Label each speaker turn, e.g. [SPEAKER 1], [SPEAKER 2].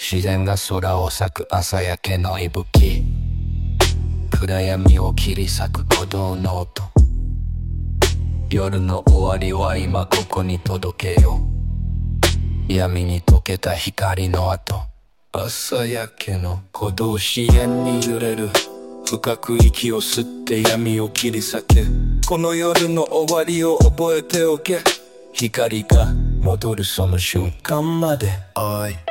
[SPEAKER 1] 自然が空を裂く朝焼けの息吹、暗闇を切り裂く鼓動の音。夜の終わりは今ここに届けよう。闇に溶けた光の跡。朝焼けの鼓動、支援に揺れる。深く息を吸って闇を切り裂け。この夜の終わりを覚えておけ。光が戻るその瞬間まで。おい